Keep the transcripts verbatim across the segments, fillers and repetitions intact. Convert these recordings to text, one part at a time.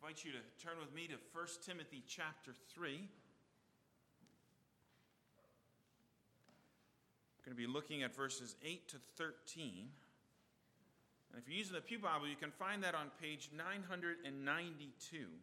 I invite you to turn with me to First Timothy chapter three. We're going to be looking at verses eight to thirteen. And if you're using the Pew Bible, you can find that on page nine ninety-two.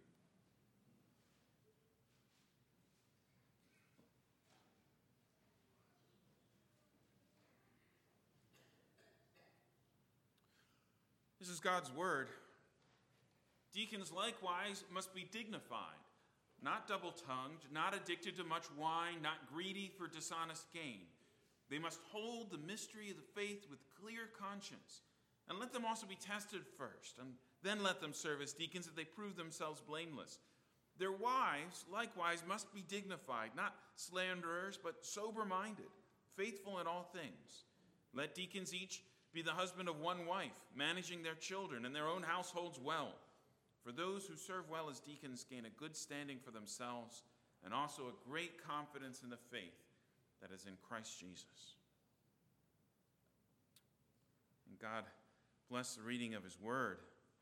This is God's word. Deacons likewise must be dignified, not double-tongued, not addicted to much wine, not greedy for dishonest gain. They must hold the mystery of the faith with clear conscience, and let them also be tested first, and then let them serve as deacons if they prove themselves blameless. Their wives likewise must be dignified, not slanderers, but sober-minded, faithful in all things. Let deacons each be the husband of one wife, managing their children and their own households well. For those who serve well as deacons gain a good standing for themselves and also a great confidence in the faith that is in Christ Jesus. And God bless the reading of his word.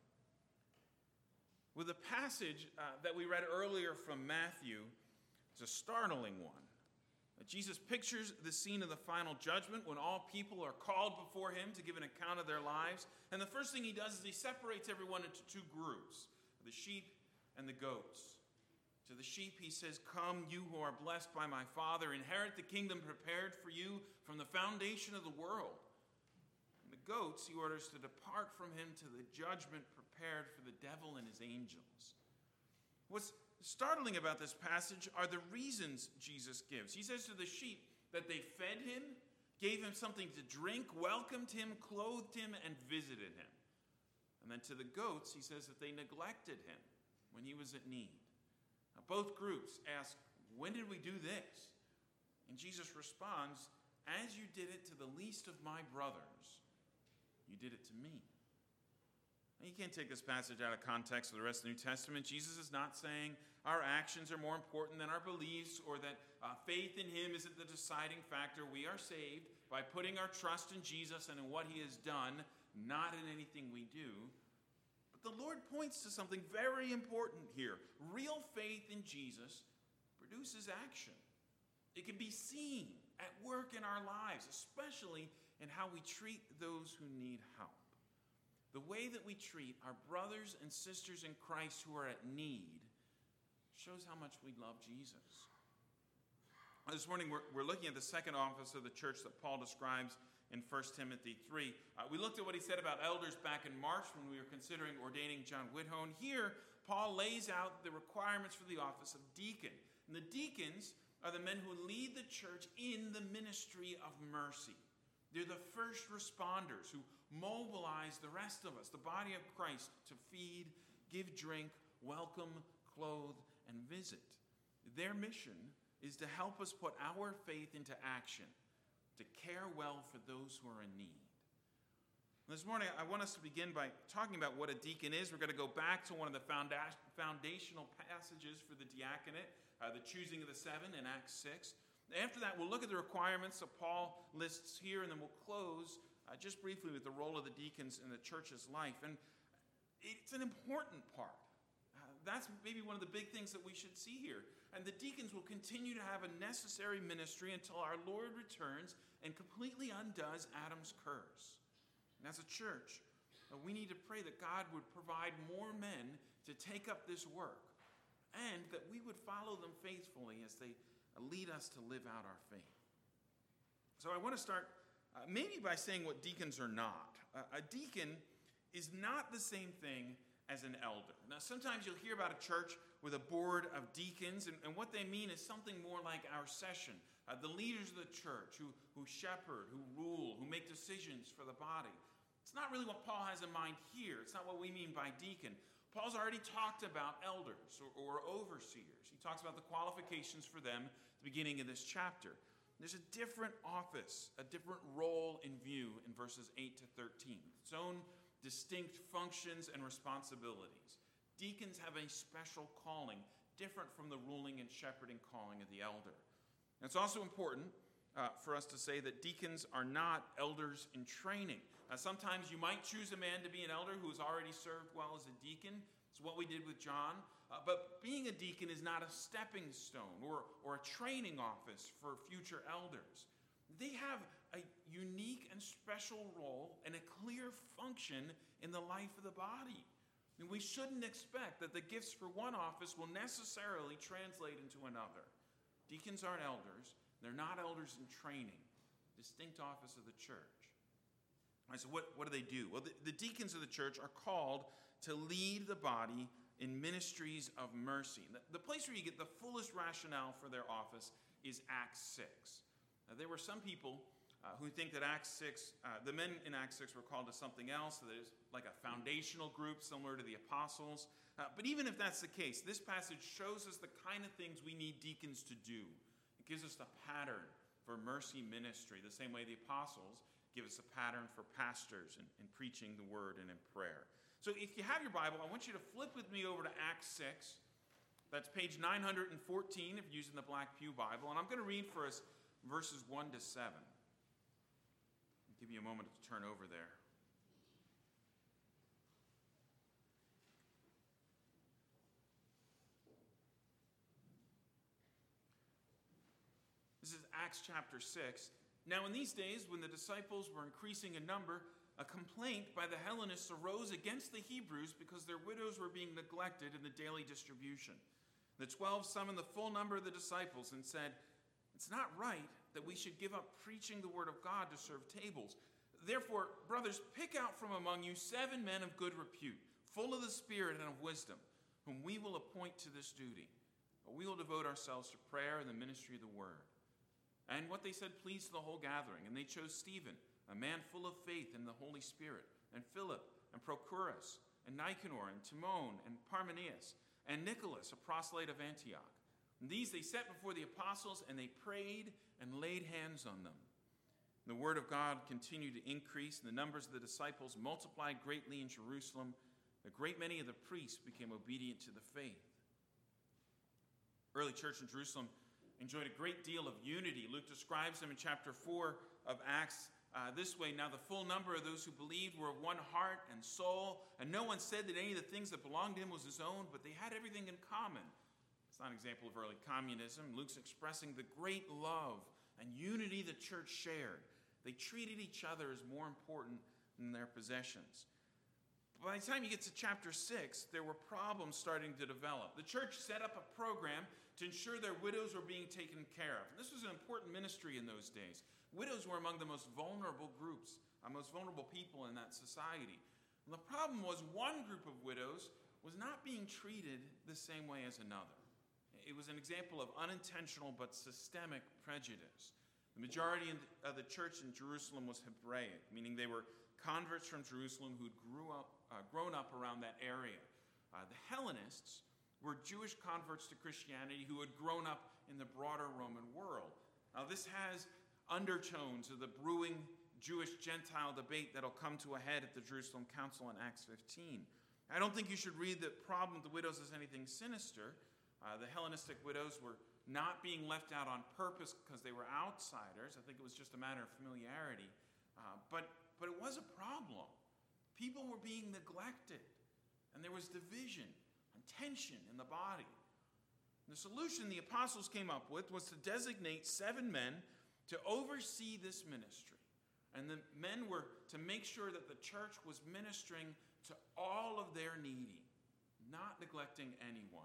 With the passage uh, that we read earlier from Matthew, it's a startling one. Jesus pictures the scene of the final judgment when all people are called before him to give an account of their lives. And the first thing he does is he separates everyone into two groups, the sheep and the goats. To the sheep he says, "Come, you who are blessed by my Father, inherit the kingdom prepared for you from the foundation of the world." And the goats he orders to depart from him to the judgment prepared for the devil and his angels. What's startling about this passage are the reasons Jesus gives. He says to the sheep that they fed him, gave him something to drink, welcomed him, clothed him, and visited him. And then to the goats, he says that they neglected him when he was at need. Now, both groups ask, "When did we do this?" And Jesus responds, "As you did it to the least of my brothers, you did it to me." Now, you can't take this passage out of context of the rest of the New Testament. Jesus is not saying our actions are more important than our beliefs or that uh, faith in him isn't the deciding factor. We are saved by putting our trust in Jesus and in what he has done, not in anything we do. But the Lord points to something very important here. Real faith in Jesus produces action. It can be seen at work in our lives, especially in how we treat those who need help. The way that we treat our brothers and sisters in Christ who are at need shows how much we love Jesus. This morning we're, we're looking at the second office of the church that Paul describes in First Timothy three. Uh, we looked at what he said about elders back in March when we were considering ordaining John Whithone. Here, Paul lays out the requirements for the office of deacon. And the deacons are the men who lead the church in the ministry of mercy. They're the first responders who mobilize the rest of us, the body of Christ, to feed, give drink, welcome, clothe, and visit. Their mission is to help us put our faith into action, to care well for those who are in need. This morning, I want us to begin by talking about what a deacon is. We're going to go back to one of the founda- foundational passages for the diaconate, uh, the choosing of the seven in Acts six. After that, we'll look at the requirements that Paul lists here, and then we'll close uh, just briefly with the role of the deacons in the church's life. And it's an important part. Uh, that's maybe one of the big things that we should see here. And the deacons will continue to have a necessary ministry until our Lord returns and completely undoes Adam's curse. And as a church, uh, we need to pray that God would provide more men to take up this work and that we would follow them faithfully as they lead us to live out our faith. So I want to start uh, maybe by saying what deacons are not. Uh, a deacon is not the same thing as an elder. Now, sometimes you'll hear about a church with a board of deacons, and, and what they mean is something more like our session. Uh, the leaders of the church who, who shepherd, who rule, who make decisions for the body. It's not really what Paul has in mind here. It's not what we mean by deacon. Paul's already talked about elders or, or overseers. He talks about the qualifications for them at the beginning of this chapter. There's a different office, a different role in view in verses eight to thirteen. Its own distinct functions and responsibilities. Deacons have a special calling, different from the ruling and shepherding calling of the elder. And it's also important uh, for us to say that deacons are not elders in training. Now, sometimes you might choose a man to be an elder who has already served well as a deacon. It's It's what we did with John. Uh, but being a deacon is not a stepping stone or, or a training office for future elders. They have a unique and special role and a clear function in the life of the body. And we shouldn't expect that the gifts for one office will necessarily translate into another. Deacons aren't elders. They're not elders in training. Distinct office of the church. All right, so what, what do they do? Well, the, the deacons of the church are called to lead the body in ministries of mercy. The, the place where you get the fullest rationale for their office is Acts six. Now, there were some people uh, who think that Acts six, uh, the men in Acts six were called to something else, so there's like a foundational group similar to the apostles. Uh, but even if that's the case, this passage shows us the kind of things we need deacons to do. It gives us a pattern for mercy ministry, the same way the apostles give us a pattern for pastors in, in preaching the word and in prayer. So if you have your Bible, I want you to flip with me over to Acts six. That's page nine hundred fourteen if you're using the Black Pew Bible. And I'm going to read for us verses one to seven. I'll give you a moment to turn over there. This is Acts chapter six. Now in these days, when the disciples were increasing in number, a complaint by the Hellenists arose against the Hebrews because their widows were being neglected in the daily distribution. The twelve summoned the full number of the disciples and said, "It's not right that we should give up preaching the word of God to serve tables. Therefore, brothers, pick out from among you seven men of good repute, full of the Spirit and of wisdom, whom we will appoint to this duty. But we will devote ourselves to prayer and the ministry of the word." And what they said pleased the whole gathering, and they chose Stephen, a man full of faith in the Holy Spirit, and Philip, and Prochorus, and Nicanor, and Timon, and Parmenas, and Nicholas, a proselyte of Antioch. And these they set before the apostles, and they prayed and laid hands on them. The word of God continued to increase, and the numbers of the disciples multiplied greatly in Jerusalem. A great many of the priests became obedient to the faith. Early church in Jerusalem enjoyed a great deal of unity. Luke describes them in chapter four of Acts uh, this way. Now the full number of those who believed were of one heart and soul, and no one said that any of the things that belonged to him was his own, but they had everything in common. It's not an example of early communism. Luke's expressing the great love and unity the church shared. They treated each other as more important than their possessions. By the time you get to chapter six, there were problems starting to develop. The church set up a program to ensure their widows were being taken care of. This was an important ministry in those days. Widows were among the most vulnerable groups, uh, most vulnerable people in that society. And the problem was one group of widows was not being treated the same way as another. It was an example of unintentional but systemic prejudice. The majority of the church in Jerusalem was Hebraic, meaning they were converts from Jerusalem who'd grew up, uh, grown up around that area. Uh, the Hellenists were Jewish converts to Christianity who had grown up in the broader Roman world. Now this has undertones of the brewing Jewish-Gentile debate that'll come to a head at the Jerusalem Council in Acts fifteen. I don't think you should read the problem with the widows as anything sinister. Uh, the Hellenistic widows were not being left out on purpose because they were outsiders. I think it was just a matter of familiarity. Uh, but But it was a problem. People were being neglected, and there was division and tension in the body. And the solution the apostles came up with was to designate seven men to oversee this ministry. And the men were to make sure that the church was ministering to all of their needy, not neglecting anyone.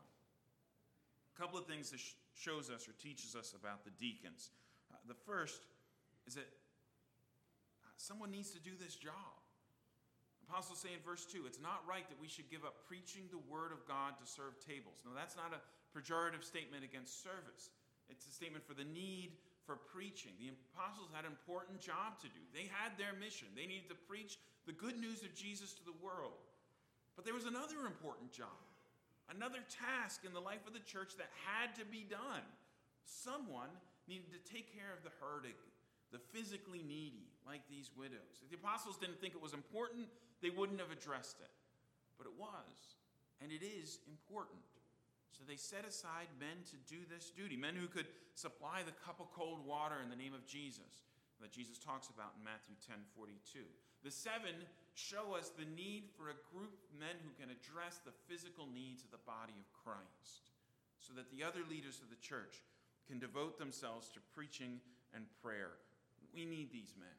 A couple of things this shows us or teaches us about the deacons. Uh, the first is that someone needs to do this job. Apostles say in verse two, it's not right that we should give up preaching the word of God to serve tables. Now, that's not a pejorative statement against service. It's a statement for the need for preaching. The apostles had an important job to do. They had their mission. They needed to preach the good news of Jesus to the world. But there was another important job, another task in the life of the church that had to be done. Someone needed to take care of the hurting, the physically needy, like these widows. If the apostles didn't think it was important, they wouldn't have addressed it. But it was, and it is important. So they set aside men to do this duty, men who could supply the cup of cold water in the name of Jesus, that Jesus talks about in Matthew ten forty-two. The seven show us the need for a group of men who can address the physical needs of the body of Christ, so that the other leaders of the church can devote themselves to preaching and prayer. We need these men.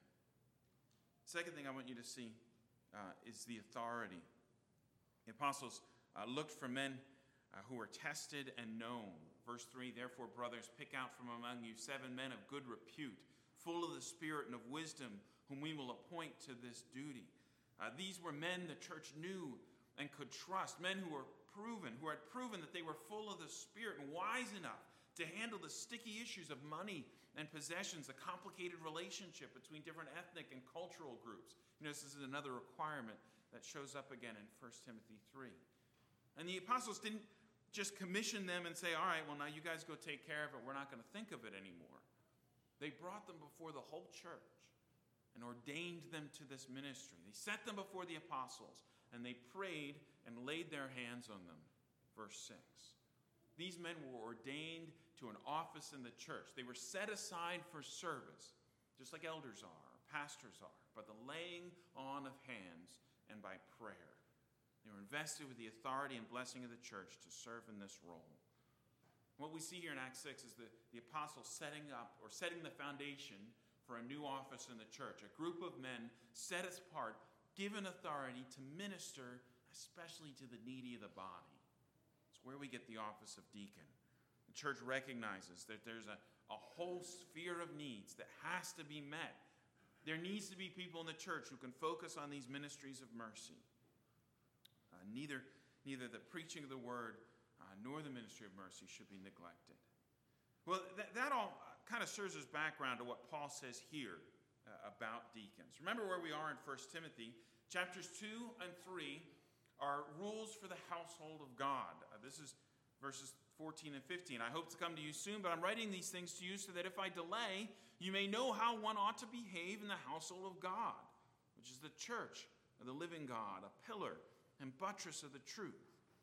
Second thing I want you to see uh, is the authority. The apostles uh, looked for men uh, who were tested and known. Verse three, therefore, brothers, pick out from among you seven men of good repute, full of the Spirit and of wisdom, whom we will appoint to this duty. Uh, these were men the church knew and could trust, men who were proven, who had proven that they were full of the Spirit and wise enough to handle the sticky issues of money and possessions, a complicated relationship between different ethnic and cultural groups. You know, this is another requirement that shows up again in First Timothy three. And the apostles didn't just commission them and say, all right, well, now you guys go take care of it. We're not going to think of it anymore. They brought them before the whole church and ordained them to this ministry. They set them before the apostles, and they prayed and laid their hands on them. Verse six. These men were ordained to an office in the church. They were set aside for service, just like elders are, pastors are, by the laying on of hands and by prayer. They were invested with the authority and blessing of the church to serve in this role. What we see here in Acts six is the, the apostles setting up or setting the foundation for a new office in the church, a group of men set apart, given authority to minister especially to the needy of the body. It's where we get the office of deacon. The church recognizes that there's a, a whole sphere of needs that has to be met. There needs to be people in the church who can focus on these ministries of mercy. Uh, neither, neither the preaching of the word uh, nor the ministry of mercy should be neglected. Well, that, that all kind of serves as background to what Paul says here uh, about deacons. Remember where we are in First Timothy. Chapters two and three are rules for the household of God. Uh, this is verses fourteen and fifteen. I hope to come to you soon, but I'm writing these things to you so that if I delay, you may know how one ought to behave in the household of God, which is the church of the living God, a pillar and buttress of the truth.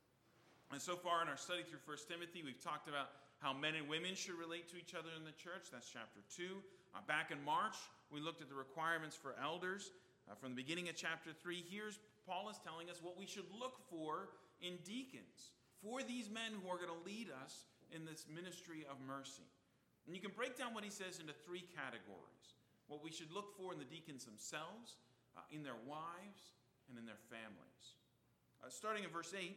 And so far in our study through First Timothy, we've talked about how men and women should relate to each other in the church. That's chapter two. Uh, back in March, we looked at the requirements for elders. Uh, from the beginning of chapter three, here's Paul is telling us what we should look for in deacons, for these men who are going to lead us in this ministry of mercy. And you can break down what he says into three categories. What we should look for in the deacons themselves, uh, in their wives, and in their families. Uh, starting in verse eight,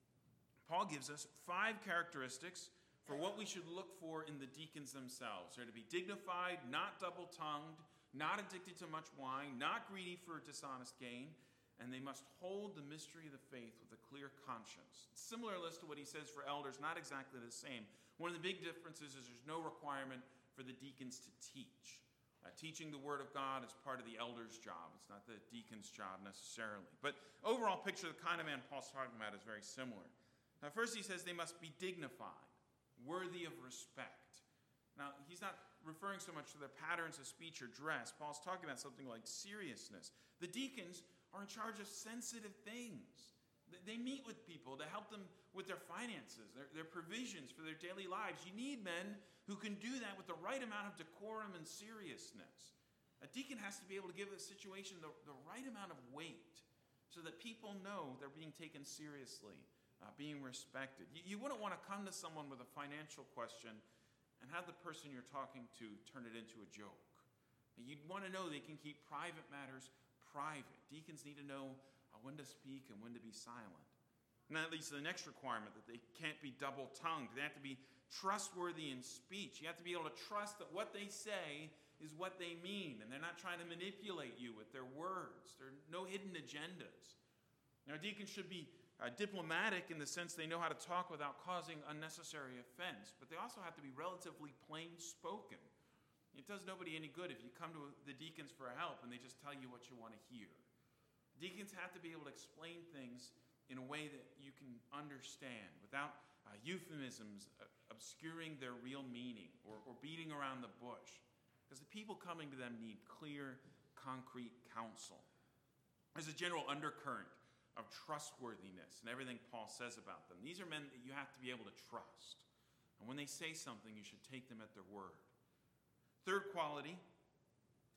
Paul gives us five characteristics for what we should look for in the deacons themselves. They're to be dignified, not double-tongued, not addicted to much wine, not greedy for dishonest gain, and they must hold the mystery of the faith with a clear conscience. Similar list to what he says for elders, not exactly the same. One of the big differences is there's no requirement for the deacons to teach. Uh, teaching the word of God is part of the elder's job. It's not the deacon's job necessarily. But overall picture of the kind of man Paul's talking about is very similar. Now, first he says they must be dignified, worthy of respect. Now, he's not referring so much to their patterns of speech or dress. Paul's talking about something like seriousness. The deacons are in charge of sensitive things. They meet with people to help them with their finances, their, their provisions for their daily lives. You need men who can do that with the right amount of decorum and seriousness. A deacon has to be able to give a situation the, the right amount of weight so that people know they're being taken seriously, uh, being respected. You, you wouldn't want to come to someone with a financial question and have the person you're talking to turn it into a joke. You'd want to know they can keep private matters private. Deacons need to know uh, when to speak and when to be silent. And that leads to the next requirement, that they can't be double-tongued. They have to be trustworthy in speech. You have to be able to trust that what they say is what they mean, and they're not trying to manipulate you with their words. There are no hidden agendas. Now, deacons should be uh, diplomatic in the sense they know how to talk without causing unnecessary offense, but they also have to be relatively plain-spoken. It does nobody any good if you come to the deacons for help and they just tell you what you want to hear. Deacons have to be able to explain things in a way that you can understand without uh, euphemisms uh, obscuring their real meaning or, or beating around the bush. Because the people coming to them need clear, concrete counsel. There's a general undercurrent of trustworthiness in everything Paul says about them. These are men that you have to be able to trust. And when they say something, you should take them at their word. Third quality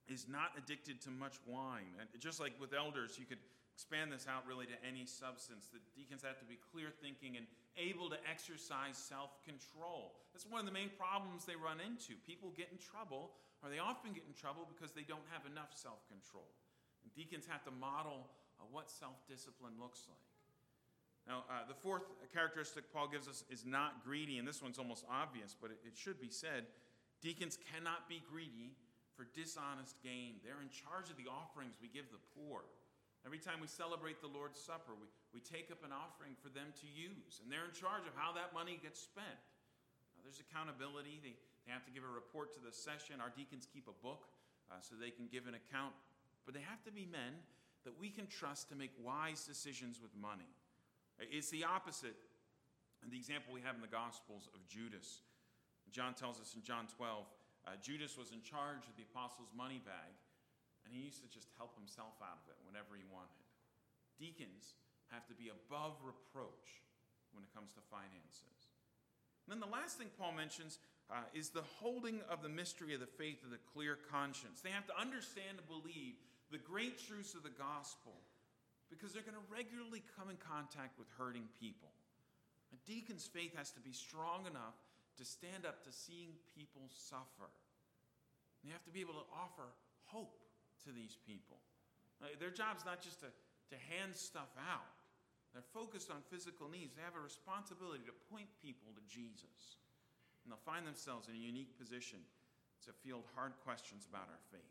is not addicted to much wine. And just like with elders, you could expand this out really to any substance. The deacons have to be clear thinking and able to exercise self-control. That's one of the main problems they run into. People get in trouble, or they often get in trouble because they don't have enough self-control. And deacons have to model uh, what self-discipline looks like. Now, uh, the fourth characteristic Paul gives us is not greedy, and this one's almost obvious, but it, it should be said. Deacons cannot be greedy for dishonest gain. They're in charge of the offerings we give the poor. Every time we celebrate the Lord's Supper, we, we take up an offering for them to use, and they're in charge of how that money gets spent. Now, there's accountability. They, they have to give a report to the session. Our deacons keep a book uh, so they can give an account, but they have to be men that we can trust to make wise decisions with money. It's the opposite of the example we have in the Gospels of Judas. John tells us in John twelve, uh, Judas was in charge of the apostles' money bag, and he used to just help himself out of it whenever he wanted. Deacons have to be above reproach when it comes to finances. And then the last thing Paul mentions uh, is the holding of the mystery of the faith with a clear conscience. They have to understand and believe the great truths of the gospel, because they're going to regularly come in contact with hurting people. A deacon's faith has to be strong enough to stand up to seeing people suffer. They have to be able to offer hope to these people. Uh, their job's not just to, to hand stuff out. They're focused on physical needs. They have a responsibility to point people to Jesus. And they'll find themselves in a unique position to field hard questions about our faith.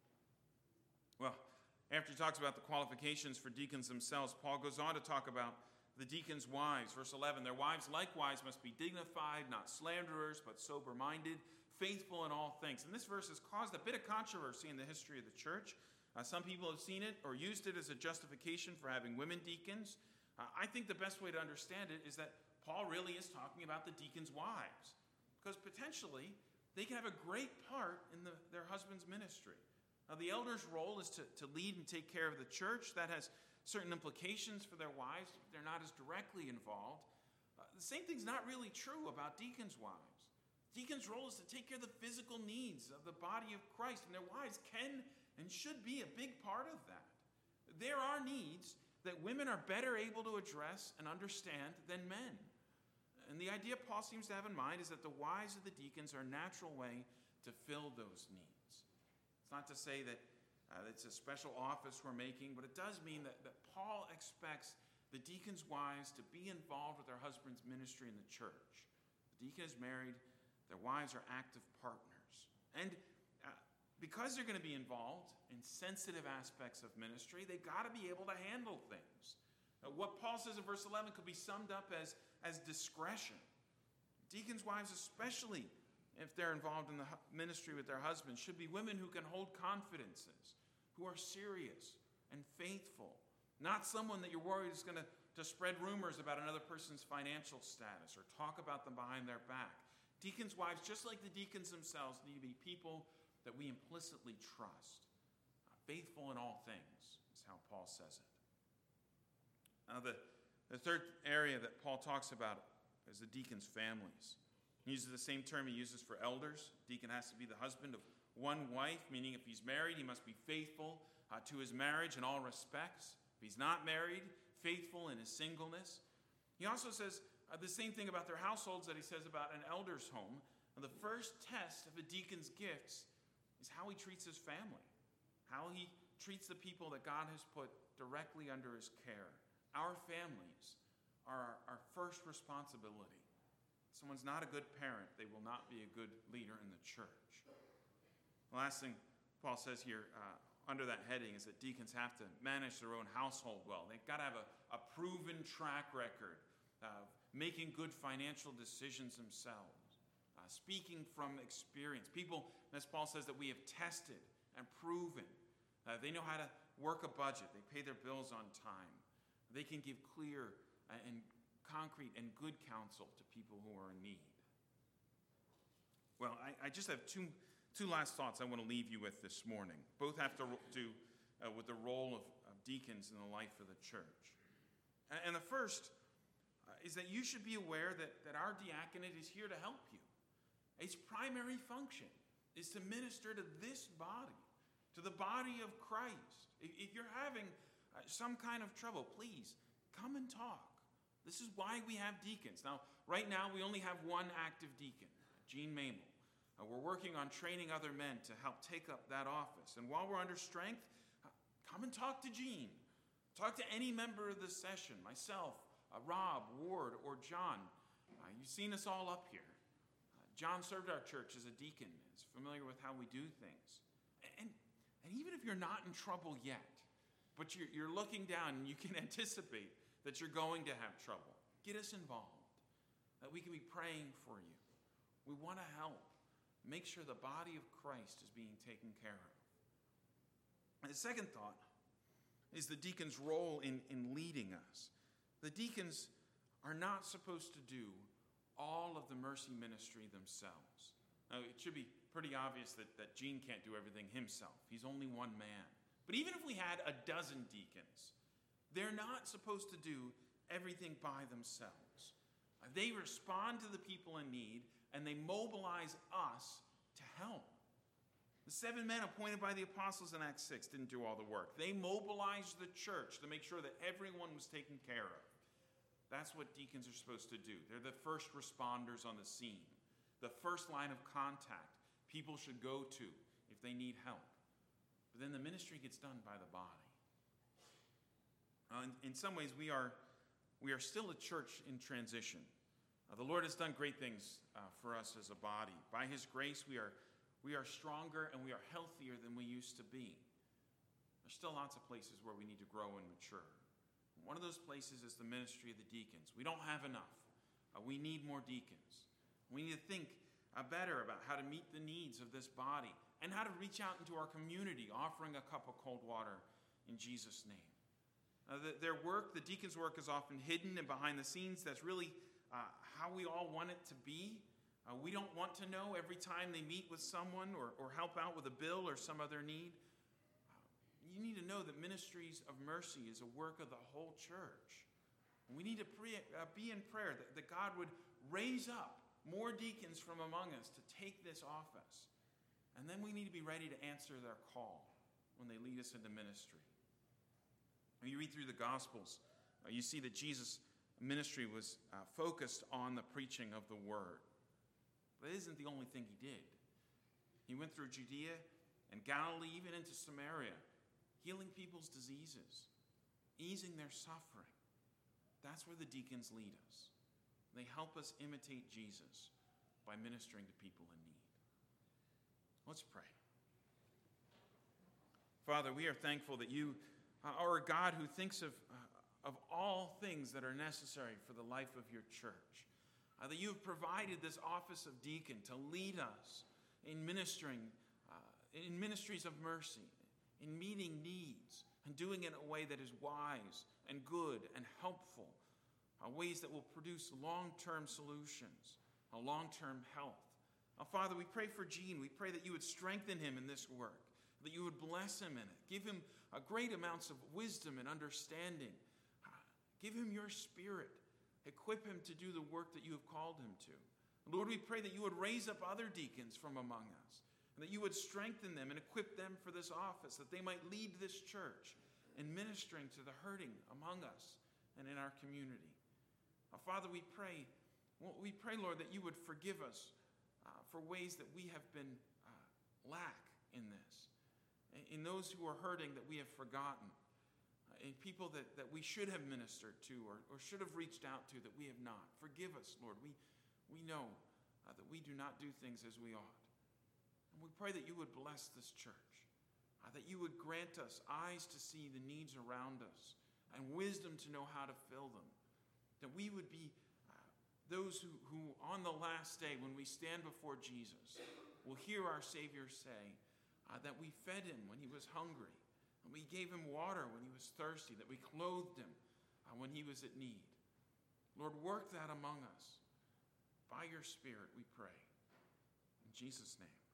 Well, after he talks about the qualifications for deacons themselves, Paul goes on to talk about the deacons' wives. Verse eleven, their wives likewise must be dignified, not slanderers, but sober-minded, faithful in all things. And this verse has caused a bit of controversy in the history of the church. Uh, some people have seen it or used it as a justification for having women deacons. Uh, I think the best way to understand it is that Paul really is talking about the deacons' wives, because potentially they can have a great part in the, their husband's ministry. Now, the elder's role is to, to lead and take care of the church. That has certain implications for their wives. They're not as directly involved. Uh, the same thing's not really true about deacons' wives. Deacons' role is to take care of the physical needs of the body of Christ, and their wives can and should be a big part of that. There are needs that women are better able to address and understand than men. And the idea Paul seems to have in mind is that the wives of the deacons are a natural way to fill those needs. It's not to say that uh, it's a special office we're making, but it does mean that, that Paul expects the deacons' wives to be involved with their husband's ministry in the church. The deacon is married, their wives are active partners. And uh, because they're going to be involved in sensitive aspects of ministry, they've got to be able to handle things. Uh, what Paul says in verse eleven could be summed up as, as discretion. Deacons' wives especially, if they're involved in the ministry with their husbands, should be women who can hold confidences, who are serious and faithful, not someone that you're worried is going to, to spread rumors about another person's financial status or talk about them behind their back. Deacons' wives, just like the deacons themselves, need to be people that we implicitly trust. Uh, faithful in all things is how Paul says it. Now, the, the third area that Paul talks about is the deacons' families. He uses the same term he uses for elders. Deacon has to be the husband of one wife, meaning if he's married, he must be faithful uh, to his marriage in all respects. If he's not married, faithful in his singleness. He also says uh, the same thing about their households that he says about an elder's home. And the first test of a deacon's gifts is how he treats his family, how he treats the people that God has put directly under his care. Our families are our, our first responsibility. If someone's not a good parent, they will not be a good leader in the church. The last thing Paul says here uh, under that heading is that deacons have to manage their own household well. They've got to have a, a proven track record of making good financial decisions themselves, uh, speaking from experience. People, as Paul says, that we have tested and proven. Uh, they know how to work a budget. They pay their bills on time. They can give clear and concrete and good counsel to people who are in need. Well, I, I just have two, two last thoughts I want to leave you with this morning. Both have to do uh, with the role of, of deacons in the life of the church. And, and the first uh, is that you should be aware that, that our diaconate is here to help you. Its primary function is to minister to this body, to the body of Christ. If you're having some kind of trouble, please come and talk. This is why we have deacons. Now, right now, we only have one active deacon, Gene Mamel. Uh, we're working on training other men to help take up that office. And while we're under strength, uh, come and talk to Gene. Talk to any member of the session, myself, uh, Rob, Ward, or John. Uh, you've seen us all up here. Uh, John served our church as a deacon, is familiar with how we do things. And, and even if you're not in trouble yet, but you're, you're looking down and you can anticipate that you're going to have trouble, get us involved, that we can be praying for you. We want to help make sure the body of Christ is being taken care of. And the second thought is the deacon's role in, in leading us. The deacons are not supposed to do all of the mercy ministry themselves. Now, it should be pretty obvious that, that Gene can't do everything himself. He's only one man. But even if we had a dozen deacons, they're not supposed to do everything by themselves. They respond to the people in need, and they mobilize us to help. The seven men appointed by the apostles in Acts six didn't do all the work. They mobilized the church to make sure that everyone was taken care of. That's what deacons are supposed to do. They're the first responders on the scene, the first line of contact people should go to if they need help. But then the ministry gets done by the body. Uh, in, in some ways, we are, we are still a church in transition. Uh, the Lord has done great things uh, for us as a body. By His grace, we are, we are stronger and we are healthier than we used to be. There's still lots of places where we need to grow and mature. One of those places is the ministry of the deacons. We don't have enough. Uh, we need more deacons. We need to think uh, better about how to meet the needs of this body and how to reach out into our community, offering a cup of cold water in Jesus' name. Uh, the, their work, the deacons' work, is often hidden and behind the scenes. That's really uh, how we all want it to be. Uh, we don't want to know every time they meet with someone or, or help out with a bill or some other need. Uh, you need to know that ministries of mercy is a work of the whole church. We need to pre- uh, be in prayer that, that God would raise up more deacons from among us to take this office. And then we need to be ready to answer their call when they lead us into ministry. When you read through the Gospels, uh, you see that Jesus' ministry was uh, focused on the preaching of the word. But it isn't the only thing he did. He went through Judea and Galilee, even into Samaria, healing people's diseases, easing their suffering. That's where the deacons lead us. They help us imitate Jesus by ministering to people in need. Let's pray. Father, we are thankful that you are a God who thinks of, uh, of all things that are necessary for the life of your church. Uh, that you have provided this office of deacon to lead us in ministering, uh, in ministries of mercy, in meeting needs, and doing it in a way that is wise and good and helpful, uh, ways that will produce long-term solutions, a long-term health. Uh, Father, we pray for Gene. We pray that you would strengthen him in this work, that you would bless him in it. Give him uh, great amounts of wisdom and understanding. Uh, give him your spirit. Equip him to do the work that you have called him to. Lord, we pray that you would raise up other deacons from among us, and that you would strengthen them and equip them for this office, that they might lead this church in ministering to the hurting among us and in our community. Uh, Father, we pray, well, we pray, Lord, that you would forgive us uh, for ways that we have been uh, lack in this, in those who are hurting that we have forgotten, in people that, that we should have ministered to or, or should have reached out to that we have not. Forgive us, Lord. We, we know uh, that we do not do things as we ought. And we pray that you would bless this church, uh, that you would grant us eyes to see the needs around us and wisdom to know how to fill them, that we would be uh, those who, who on the last day when we stand before Jesus will hear our Savior say uh, that we fed him when he was hungry, and we gave him water when he was thirsty, that we clothed him uh, when he was at need. Lord, work that among us. By your Spirit, we pray. In Jesus' name.